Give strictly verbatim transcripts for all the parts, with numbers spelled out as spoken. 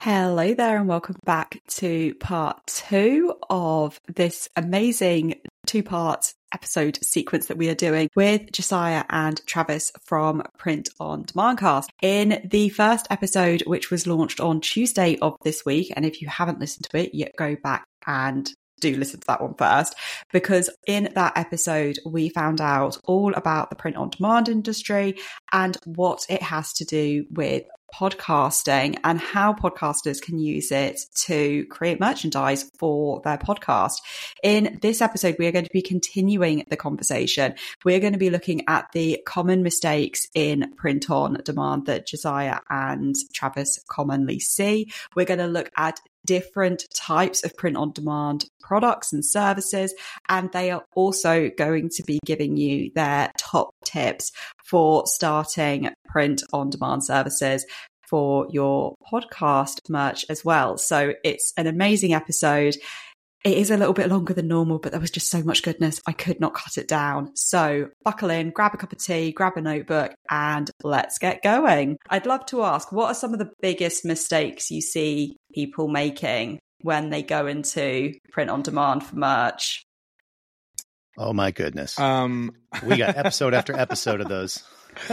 Hello there and welcome back to part two of this amazing two-part episode sequence that we are doing with Josiah and Travis from Print on Demand Cast. In the first episode, which was launched on Tuesday of this week, and if you haven't listened to it yet, go back and do listen to that one first, because in that episode we found out all about the print on demand industry and what it has to do with podcasting and how podcasters can use it to create merchandise for their podcast. In this episode, we are going to be continuing the conversation. We're going to be looking at the common mistakes in print on demand that Josiah and Travis commonly see. We're going to look at different types of print on demand products and services, and they are also going to be giving you their top tips for starting print on demand services for your podcast merch as well. So it's an amazing episode. It is a little bit longer than normal, but there was just so much goodness, I could not cut it down. So buckle in, grab a cup of tea, grab a notebook, and let's get going. I'd love to ask, what are some of the biggest mistakes you see people making when they go into print on demand for merch? Oh my goodness. Um, we got episode after episode of those.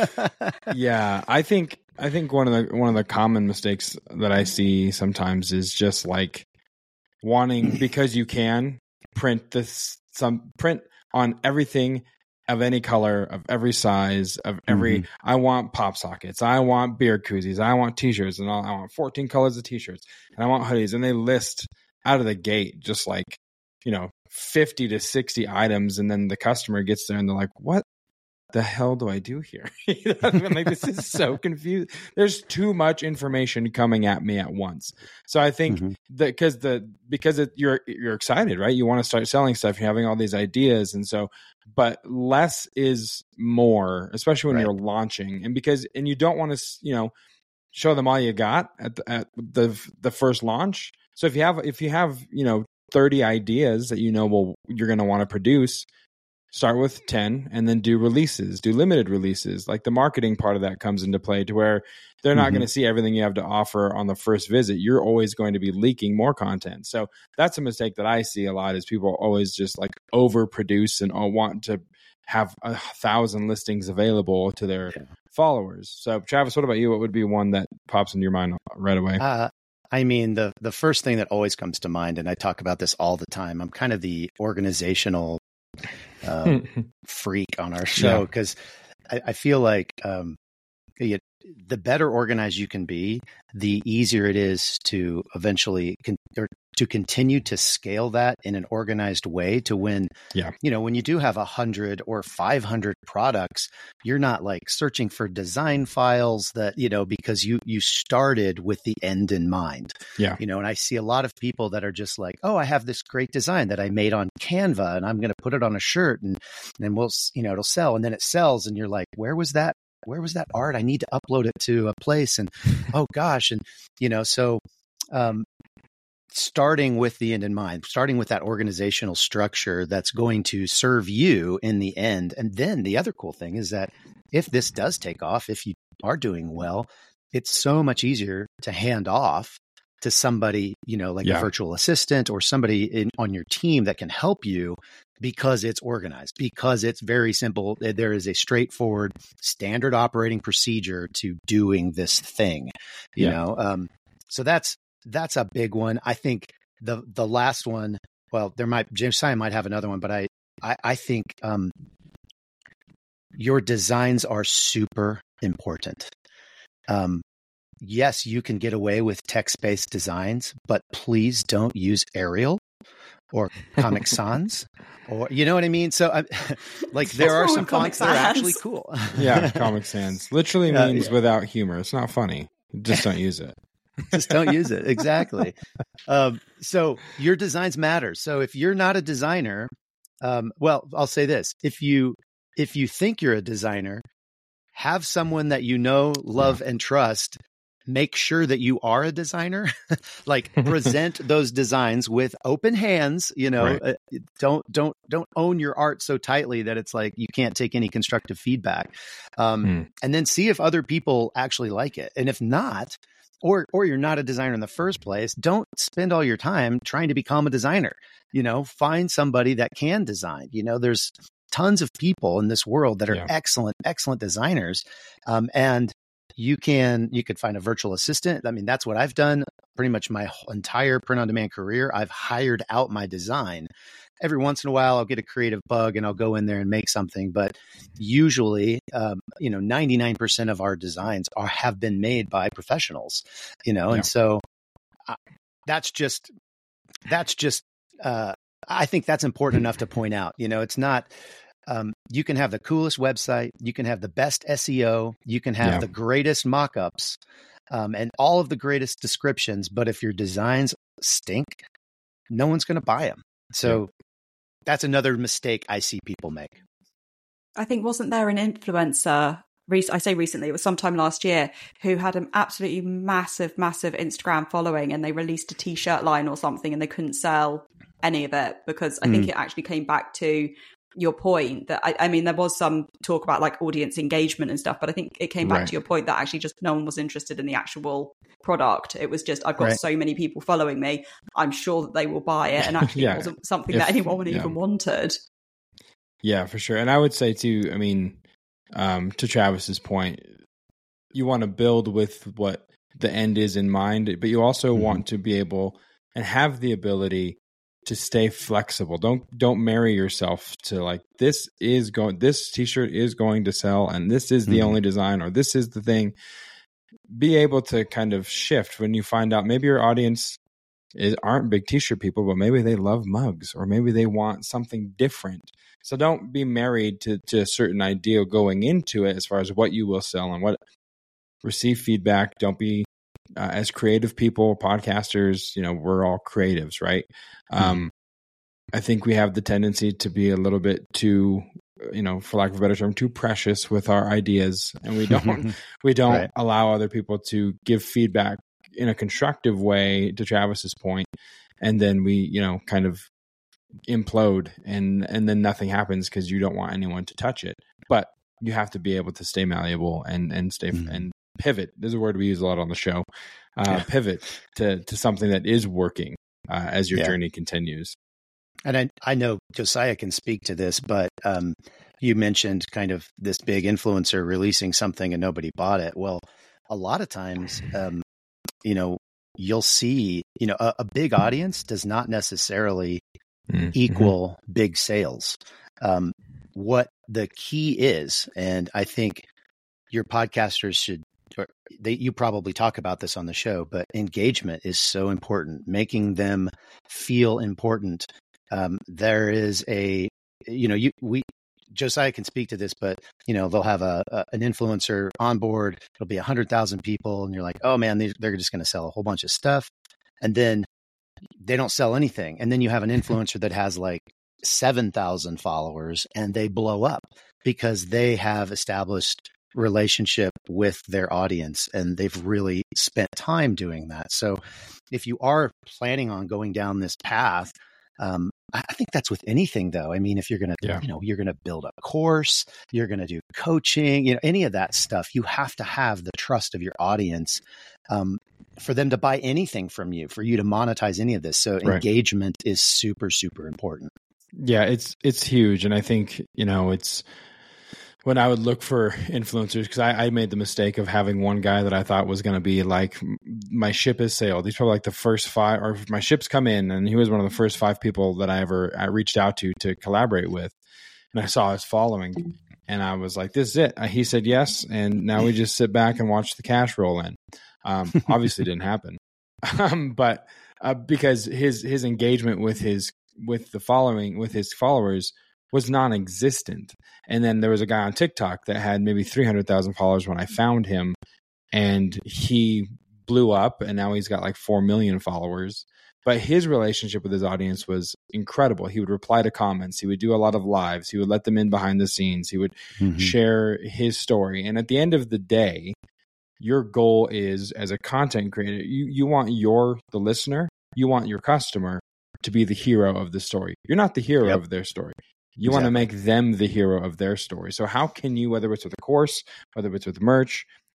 yeah, I think I think one of the one of the common mistakes that I see sometimes is just like wanting, because you can print this some print on everything of any color, of every size, of every mm-hmm. I want pop sockets, I want beer koozies, I want t-shirts, and all, I want fourteen colors of t-shirts, and I want hoodies, and they list out of the gate just like, you know, fifty to sixty items, and then the customer gets there and they're like, what the hell do I do here? You know, I mean, like, this is so confused. There's too much information coming at me at once. So I think mm-hmm. that because the because it, you're you're excited, right? You want to start selling stuff. You're having all these ideas, and so, but less is more, especially when right. you're launching, and because and you don't want to, you know, show them all you got at the, at the the first launch. So if you have if you have you know thirty ideas that you know well you're going to want to produce, start with ten and then do releases, do limited releases. Like the marketing part of that comes into play to where they're not mm-hmm. going to see everything you have to offer on the first visit. You're always going to be leaking more content. So that's a mistake that I see a lot is people always just like overproduce and want to have a thousand listings available to their yeah. followers. So Travis, what about you? What would be one that pops into your mind right away? Uh, I mean, the, the first thing that always comes to mind, and I talk about this all the time, I'm kind of the organizational um, freak on our show because yeah. I, I feel like um, you, the better organized you can be, the easier it is to eventually con- or to continue to scale that in an organized way to when, yeah. you know, when you do have a hundred or five hundred products, you're not like searching for design files that, you know, because you, you started with the end in mind. Yeah. You know, and I see a lot of people that are just like, oh, I have this great design that I made on Canva and I'm going to put it on a shirt and then we'll, you know, it'll sell. And then it sells. And you're like, where was that? Where was that art? I need to upload it to a place. And oh gosh. And, you know, so, um, starting with the end in mind, starting with that organizational structure that's going to serve you in the end. And then the other cool thing is that if this does take off, if you are doing well, it's so much easier to hand off to somebody, you know, like yeah. a virtual assistant or somebody in, on your team that can help you because it's organized, because it's very simple. There is a straightforward standard operating procedure to doing this thing, you yeah. know? Um, so that's, That's a big one. I think the the last one, well, there might, Josiah might have another one, but I, I, I think um, your designs are super important. Um, yes, you can get away with text-based designs, but please don't use Arial or Comic Sans, or you know what I mean? So I, like there are some fonts that are actually cool. Yeah, Comic Sans literally means uh, yeah. without humor. It's not funny. Just don't use it. Just don't use it. Exactly. Um, so your designs matter. So if you're not a designer, um, well, I'll say this. If you, if you think you're a designer, have someone that you know, love, and trust. Make sure that you are a designer, like present those designs with open hands, you know, right. uh, don't, don't, don't own your art so tightly that it's like, you can't take any constructive feedback. Um, hmm. And then see if other people actually like it. And if not, or or you're not a designer in the first place, don't spend all your time trying to become a designer. You know, find somebody that can design. You know, there's tons of people in this world that are Yeah. excellent, excellent designers. Um, and you can, you could find a virtual assistant. I mean, that's what I've done pretty much my whole entire print on demand career. I've hired out my design. Every once in a while, I'll get a creative bug and I'll go in there and make something. But usually, um, you know, ninety-nine percent of our designs are, have been made by professionals, you know, Yeah. and so uh, that's just, that's just, uh, I think that's important enough to point out. You know, it's not, um, you can have the coolest website, you can have the best S E O, you can have Yeah. the greatest mock-ups, um, and all of the greatest descriptions. But if your designs stink, no one's going to buy them. So, Yeah. that's another mistake I see people make. I think, wasn't there an influencer, rec- I say recently, it was sometime last year, who had an absolutely massive, massive Instagram following, and they released a t-shirt line or something and they couldn't sell any of it because I think Mm. it actually came back to your point that, I, I mean, there was some talk about like audience engagement and stuff, but I think it came back Right. to your point that actually just no one was interested in the actual product. It was just, I've got Right. so many people following me, I'm sure that they will buy it. And actually Yeah. it wasn't something If- that anyone yeah. even wanted. Yeah, for sure. And I would say too, I mean, um, to Travis's point, you want to build with what the end is in mind, but you also Mhm. want to be able and have the ability to stay flexible. Don't don't marry yourself to like this is going this t-shirt is going to sell and this is the Mhm. only design or this is the thing. Be able to kind of shift when you find out maybe your audience is aren't big t-shirt people, but maybe they love mugs or maybe they want something different. So don't be married to, to a certain ideal going into it as far as what you will sell and what receive feedback. Don't be uh, as creative people, podcasters, you know, we're all creatives, right? Um, I think we have the tendency to be a little bit too, you know, for lack of a better term, too precious with our ideas. And we don't, we don't Right. allow other people to give feedback in a constructive way, to Travis's point. And then we, you know, kind of implode and, and then nothing happens because you don't want anyone to touch it. But you have to be able to stay malleable and, and stay Mhm. and pivot. This is a word we use a lot on the show. Uh, Yeah. Pivot to, to something that is working uh, as your Yeah. journey continues. And I, I know Josiah can speak to this, but um, you mentioned kind of this big influencer releasing something and nobody bought it. Well, a lot of times, um, you know, you'll see, you know, a, a big audience does not necessarily Mm-hmm. equal big sales. Um, what the key is, and I think your podcasters should, or they, you probably talk about this on the show, but engagement is so important, making them feel important. Um, there is a, you know, you, we, Josiah can speak to this, but you know, they'll have a, a an influencer on board. It'll be a hundred thousand people. And you're like, oh man, they, they're just going to sell a whole bunch of stuff. And then they don't sell anything. And then you have an influencer that has like seven thousand followers and they blow up because they have established relationship with their audience and they've really spent time doing that. So if you are planning on going down this path, um, I think that's with anything though. I mean, if you're going to, Yeah. you know, you're going to build a course, you're going to do coaching, you know, any of that stuff, you have to have the trust of your audience, um, for them to buy anything from you, for you to monetize any of this. So Right. engagement is super, super important. Yeah, it's it's huge. And I think, you know, it's when I would look for influencers, because I, I made the mistake of having one guy that I thought was going to be like, my ship has sailed. He's probably like the first five, or my ship's come in, and he was one of the first five people that I ever I reached out to to collaborate with. And I saw his following, and I was like, this is it. He said yes, and now we just sit back and watch the cash roll in. Um, obviously didn't happen, um, but uh, because his his engagement with his with the following with his followers was non-existent. And then there was a guy on TikTok that had maybe three hundred thousand followers when I found him, and he blew up, and now he's got like four million followers. But his relationship with his audience was incredible. He would reply to comments. He would do a lot of lives. He would let them in behind the scenes. He would Mm-hmm. share his story. And at the end of the day, your goal is, as a content creator, you, you want your, the listener, you want your customer to be the hero of the story. You're not the hero Yep. of their story. You want to Exactly. make them the hero of their story. So how can you, whether it's with a course, whether it's with merch,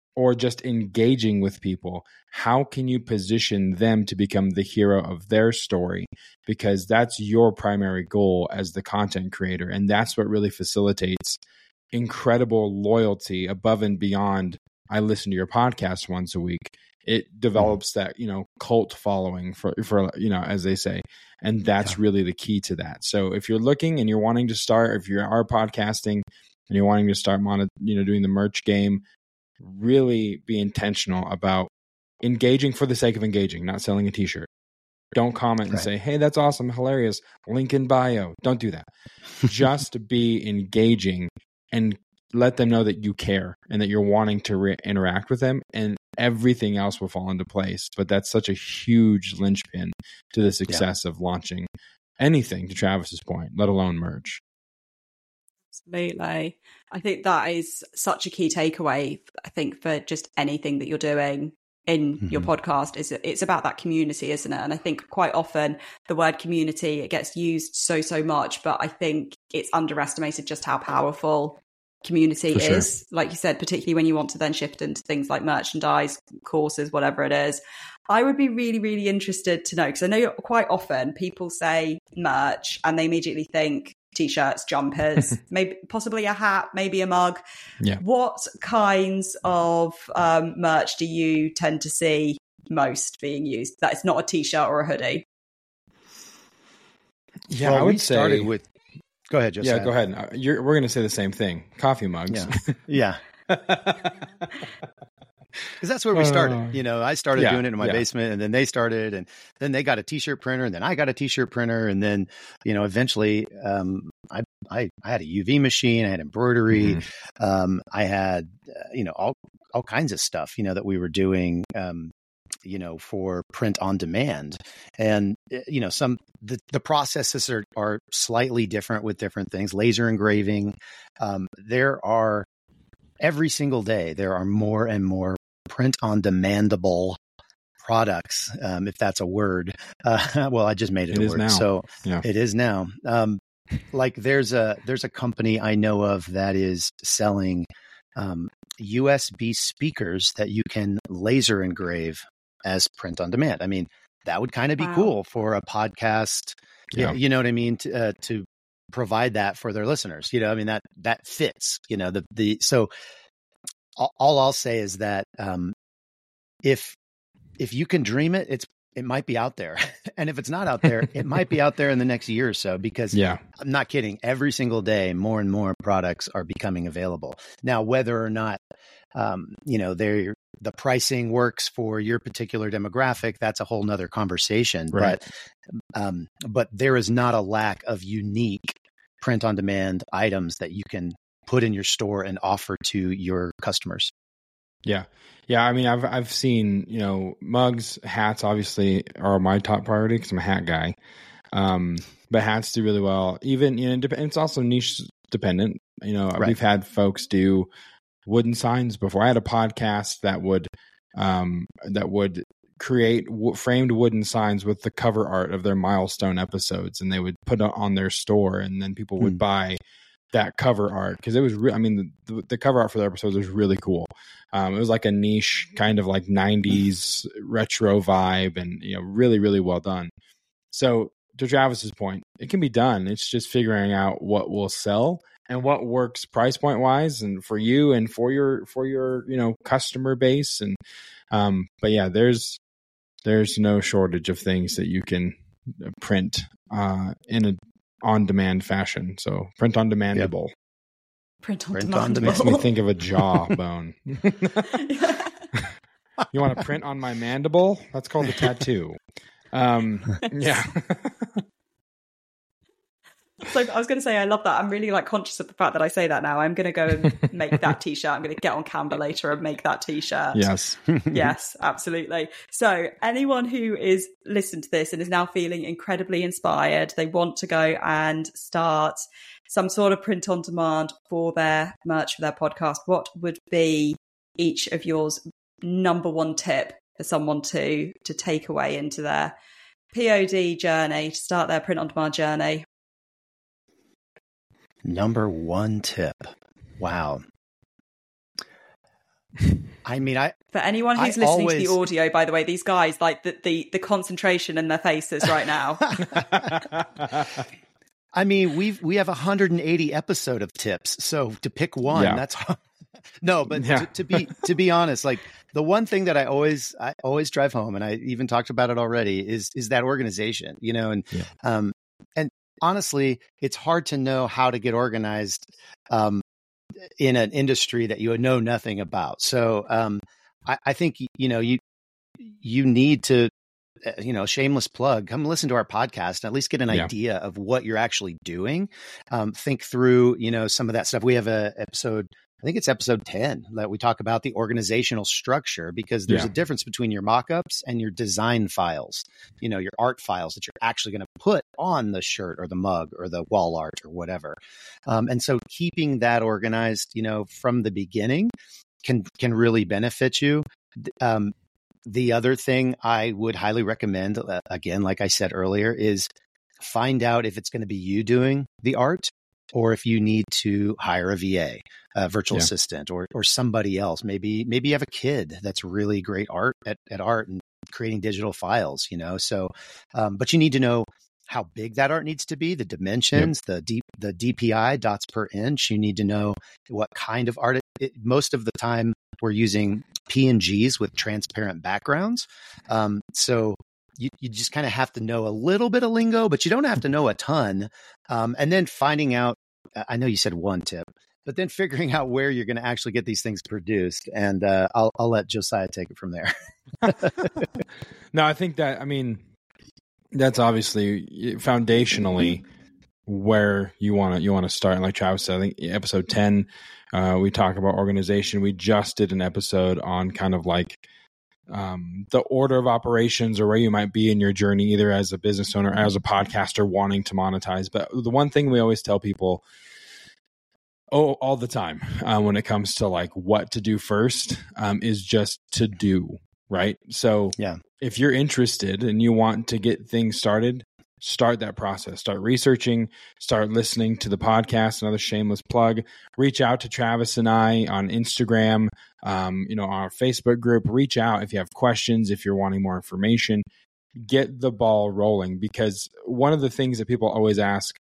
or just engaging with people, how can you position them to become the hero of their story? Because that's your primary goal as the content creator. And that's what really facilitates incredible loyalty above and beyond. I listen to your podcast once a week. It develops that, you know, cult following for, for, you know, as they say. And that's yeah. really the key to that. So if you're looking and you're wanting to start, if you are podcasting and you're wanting to start, mono, you know, doing the merch game, really be intentional about engaging for the sake of engaging, not selling a t-shirt. Don't comment and right. say, hey, that's awesome, hilarious, link in bio. Don't do that. Just be engaging and let them know that you care and that you're wanting to re- interact with them, and everything else will fall into place. But that's such a huge linchpin to the success yeah. of launching anything, to Travis's point, let alone merch. Absolutely. I think that is such a key takeaway, I think, for just anything that you're doing in mm-hmm. your podcast. Is it's about that community, isn't it? And I think quite often the word community, it gets used so, so much, but I think it's underestimated just how powerful community For is, sure. like you said, particularly when you want to then shift into things like merchandise, courses, whatever it is. I would be really, really interested to know, because I know quite often people say merch and they immediately think t-shirts, jumpers, maybe possibly a hat, maybe a mug. Yeah. What kinds of um, merch do you tend to see most being used that is not a t-shirt or a hoodie? Yeah, well, I would we say started with. Go ahead, Josiah. Yeah, go ahead. You're, we're going to say the same thing. Coffee mugs. Yeah. Yeah. Because that's where we started. You know, I started yeah, doing it in my yeah. basement, and then they started, and then they got a t-shirt printer, and then I got a t-shirt printer, and then, you know, eventually um, I, I I had a U V machine, I had embroidery, mm-hmm. um, I had, uh, you know, all all kinds of stuff, you know, that we were doing, um, you know, for print on demand. And, you know, some, the, the processes are, are slightly different with different things. Laser engraving. Um, there are, every single day, there are more and more print on demandable products, um, if that's a word. Uh, well, I just made it, it a is word. Now. So yeah. it is now. Um, like there's a, there's a company I know of that is selling um, U S B speakers that you can laser engrave as print on demand. I mean, that would kind of be wow. cool for a podcast. Yeah. You know what I mean? To, uh, to provide that for their listeners, you know, I mean, that, that fits, you know, the, the, so all, all I'll say is that, um, if, if you can dream it, it's, it might be out there. And if it's not out there, it might be out there in the next year or so, because yeah. I'm not kidding. Every single day, more and more products are becoming available. Now, whether or not, um, you know, they're, the pricing works for your particular demographic, that's a whole nother conversation. Right. But, um, but there is not a lack of unique print on demand items that you can put in your store and offer to your customers. Yeah. Yeah. I mean, I've, I've seen, you know, mugs, hats obviously are my top priority because I'm a hat guy. Um, but hats do really well. Even, you know, it's also niche dependent. You know, right. We've had folks do wooden signs before. I had a podcast that would, um, that would create w- framed wooden signs with the cover art of their milestone episodes, and they would put it on their store, and then people would hmm. buy that cover art because it was re- I mean the, the cover art for the episodes was really cool. Um, it was like a niche kind of like nineties retro vibe, and you know, really really well done. So to Travis's point, it can be done. It's just figuring out what will sell and what works price point wise and for you and for your for your you know customer base. And um but yeah, there's there's no shortage of things that you can print uh in a on-demand fashion. So print on demandable. Yep. Print on print demandable. On Makes me think of a jawbone. You want to print on my mandible? That's called a tattoo. Um, yeah. So I was going to say, I love that. I'm really like conscious of the fact that I say that now. I'm going to go and make that t-shirt. I'm going to get on Canva later and make that t-shirt. Yes. Yes, absolutely. So anyone who is listening to this and is now feeling incredibly inspired, they want to go and start some sort of print on demand for their merch, for their podcast. What would be each of yours number one tip for someone to, to take away into their P O D journey, to start their print on demand journey? Number one tip. Wow. I mean, I for anyone who's I listening always... to the audio, by the way, these guys, like the the, the concentration in their faces right now. I mean, we've we have one hundred eighty episode of tips, so to pick one, yeah. that's no. But yeah. to, to be to be honest, like the one thing that I always I always drive home, and I even talked about it already, is is that organization, you know, and yeah. um and honestly, it's hard to know how to get organized um in an industry that you know nothing about. So um I, I think you know you you need to. You know, shameless plug, come listen to our podcast and at least get an yeah. idea of what you're actually doing. Um, think through, you know, some of that stuff. We have a episode, I think it's episode ten, that we talk about the organizational structure, because there's yeah. a difference between your mock-ups and your design files, you know, your art files that you're actually going to put on the shirt or the mug or the wall art or whatever. Um, and so keeping that organized, you know, from the beginning can, can really benefit you. Um, The other thing I would highly recommend, uh, again, like I said earlier, is find out if it's going to be you doing the art or if you need to hire a V A, a virtual yeah. assistant, or or somebody else. Maybe maybe you have a kid that's really great art at, at art and creating digital files, you know. So, um, but you need to know how big that art needs to be, the dimensions, yep. the D, the D P I, dots per inch. You need to know what kind of art. It, it, most of the time, we're using P N Gs with transparent backgrounds. Um, so you, you just kind of have to know a little bit of lingo, but you don't have to know a ton. Um, and then finding out, I know you said one tip, but then figuring out where you're going to actually get these things produced. And uh, I'll, I'll let Josiah take it from there. No, I think that, I mean, that's obviously foundationally where you want to you want to start. And like Travis said, I think episode ten, uh, we talk about organization. We just did an episode on kind of like um, the order of operations or where you might be in your journey, either as a business owner, as a podcaster wanting to monetize. But the one thing we always tell people, oh, all the time, uh, when it comes to like what to do first, um, is just to do. Right. So yeah. if you're interested and you want to get things started, start that process. Start researching, start listening to the podcast, another shameless plug. Reach out to Travis and I on Instagram, um, you know, our Facebook group. Reach out if you have questions, if you're wanting more information. Get the ball rolling, because one of the things that people always ask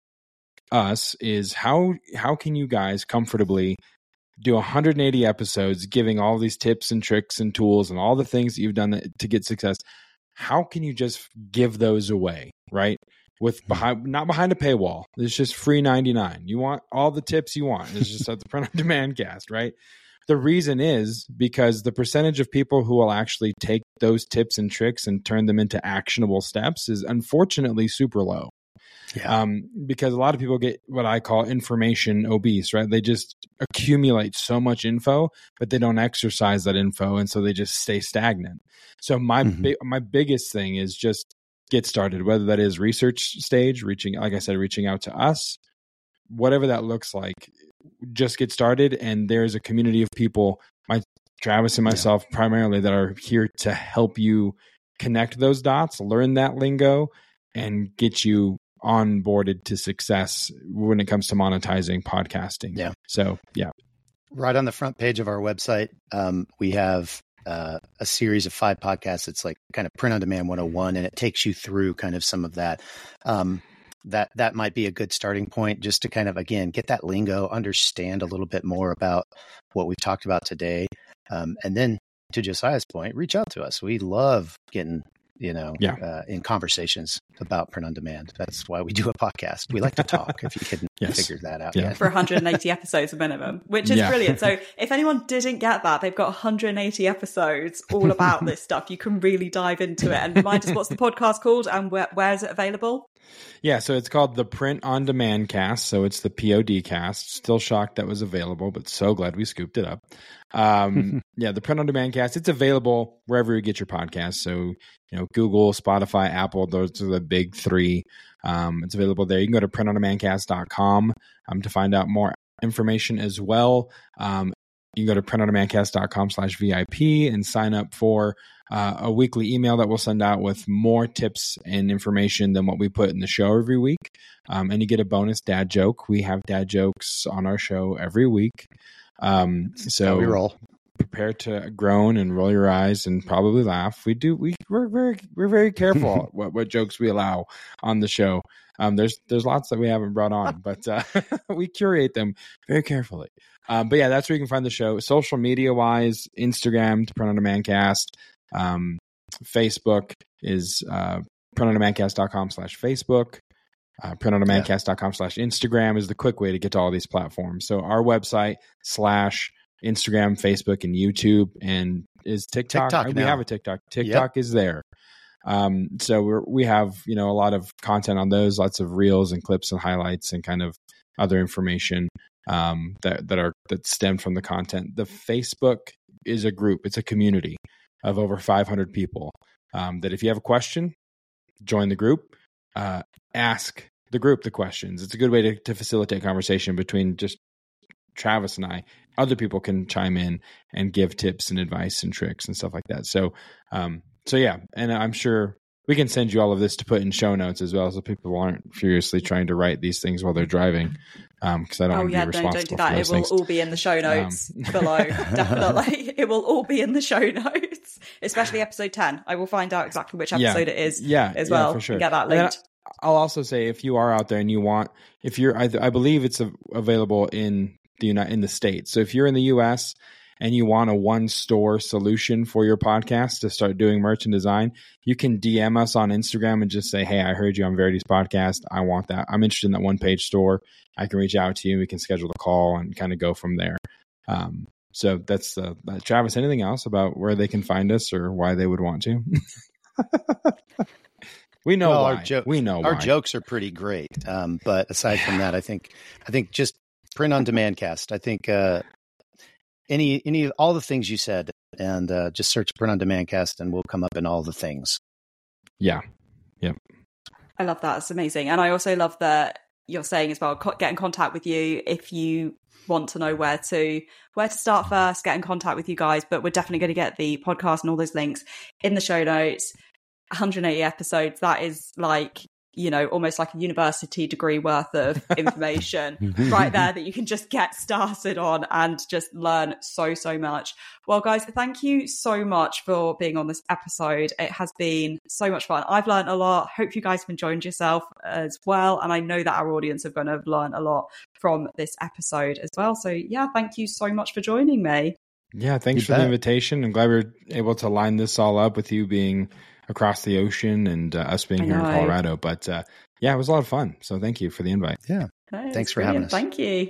us is how how can you guys comfortably do one hundred eighty episodes, giving all these tips and tricks and tools and all the things that you've done that, to get success. How can you just give those away, right? With behind, not behind a paywall. It's just free ninety-nine. You want all the tips you want. It's just at the Print on Demand cast, right? The reason is because the percentage of people who will actually take those tips and tricks and turn them into actionable steps is unfortunately super low. Yeah. Um, because a lot of people get what I call information obese, right? They just accumulate so much info, but they don't exercise that info. And so they just stay stagnant. So my, mm-hmm. bi- my biggest thing is just get started, whether that is research stage, reaching, like I said, reaching out to us, whatever that looks like, just get started. And there's a community of people, my Travis and myself yeah. primarily, that are here to help you connect those dots, learn that lingo, and get you onboarded to success when it comes to monetizing podcasting. Yeah. So, yeah. Right on the front page of our website, um, we have uh, a series of five podcasts. It's like kind of Print on Demand one oh one, and it takes you through kind of some of that. Um, that that might be a good starting point, just to kind of, again, get that lingo, understand a little bit more about what we've talked about today. Um, and then to Josiah's point, reach out to us. We love getting you know, yeah. uh, in conversations about print on demand. That's why we do a podcast. We like to talk, if you couldn't yes. figure that out yeah. yet. For one hundred eighty episodes a minimum, which is yeah. brilliant. So if anyone didn't get that, they've got one hundred eighty episodes all about this stuff. You can really dive into it. And remind us, what's the podcast called and where, where is it available? Yeah, so it's called the Print on Demand cast. So it's the P O D cast. Still shocked that was available, but so glad we scooped it up. Um, yeah, the Print on Demand cast. It's available wherever you get your podcasts. So, you know, Google, Spotify, Apple, those are the big three. Um, it's available there. You can go to print on demand cast dot com um, to find out more information as well. Um, you can go to print on demand cast dot com slash V I P and sign up for uh, a weekly email that we'll send out with more tips and information than what we put in the show every week. Um, and you get a bonus dad joke. We have dad jokes on our show every week. Um, so How we roll. prepare to groan and roll your eyes and probably laugh. We do. We we're very we're very careful what what jokes we allow on the show. Um, there's there's lots that we haven't brought on, but uh, we curate them very carefully. Um, but yeah, that's where you can find the show. Social media wise, Instagram to Print on Demand Cast. Um, Facebook is uh, print on demand cast dot com slash Facebook. Uh, print on demand cast dot com slash Instagram is the quick way to get to all these platforms. So our website slash Instagram, Facebook, and YouTube, and is TikTok. TikTok we now. have a TikTok. TikTok yep. is there. Um, so we're, we have, you know, a lot of content on those, lots of reels and clips and highlights and kind of other information um, that, that are, that stem from the content. The Facebook is a group. It's a community of over five hundred people um, that if you have a question, join the group. Uh, ask the group the questions. It's a good way to, to facilitate conversation between just Travis and I. Other people can chime in and give tips and advice and tricks and stuff like that. So, um, so yeah, and I'm sure we can send you all of this to put in show notes as well, so people aren't furiously trying to write these things while they're driving. Um, because I don't oh, want to yeah, be responsible. No, don't do that. For those it will things. all be in the show notes um, below. Definitely, it will all be in the show notes, especially episode ten. I will find out exactly which episode yeah, it is. Yeah, as well. Yeah, for sure. And get that linked. I'll also say, if you are out there and you want, if you're, I, I believe it's a, available in the United, in the States. So if you're in the U S and you want a one store solution for your podcast to start doing merch and design, you can D M us on Instagram and just say, hey, I heard you on Verity's podcast. I want that. I'm interested in that one page store. I can reach out to you. We can schedule a call and kind of go from there. Um, so that's uh, Travis, anything else about where they can find us or why they would want to? We know well, why. Our jo- we know our why. jokes are pretty great. Um, but aside from that, I think I think just Print on Demand Cast. I think uh, any any all the things you said, and uh, just search Print on Demand Cast, and we'll come up in all the things. Yeah. Yep. I love that. It's amazing, and I also love that you're saying as well. Co- get in contact with you if you want to know where to where to start first. Get in contact with you guys, but we're definitely going to get the podcast and all those links in the show notes. one hundred eighty episodes, that is like, you know, almost like a university degree worth of information right there that you can just get started on and just learn so, so much. Well, guys, thank you so much for being on this episode. It has been so much fun. I've learned a lot. Hope you guys have enjoyed yourself as well. And I know that our audience are going to have learned a lot from this episode as well. So yeah, thank you so much for joining me. Yeah, thanks You for bet. the invitation. I'm glad we were able to line this all up with you being across the ocean and uh, us being I here in know. Colorado. But uh, yeah, it was a lot of fun. So thank you for the invite. Yeah. Okay, Thanks for brilliant. having us. Thank you.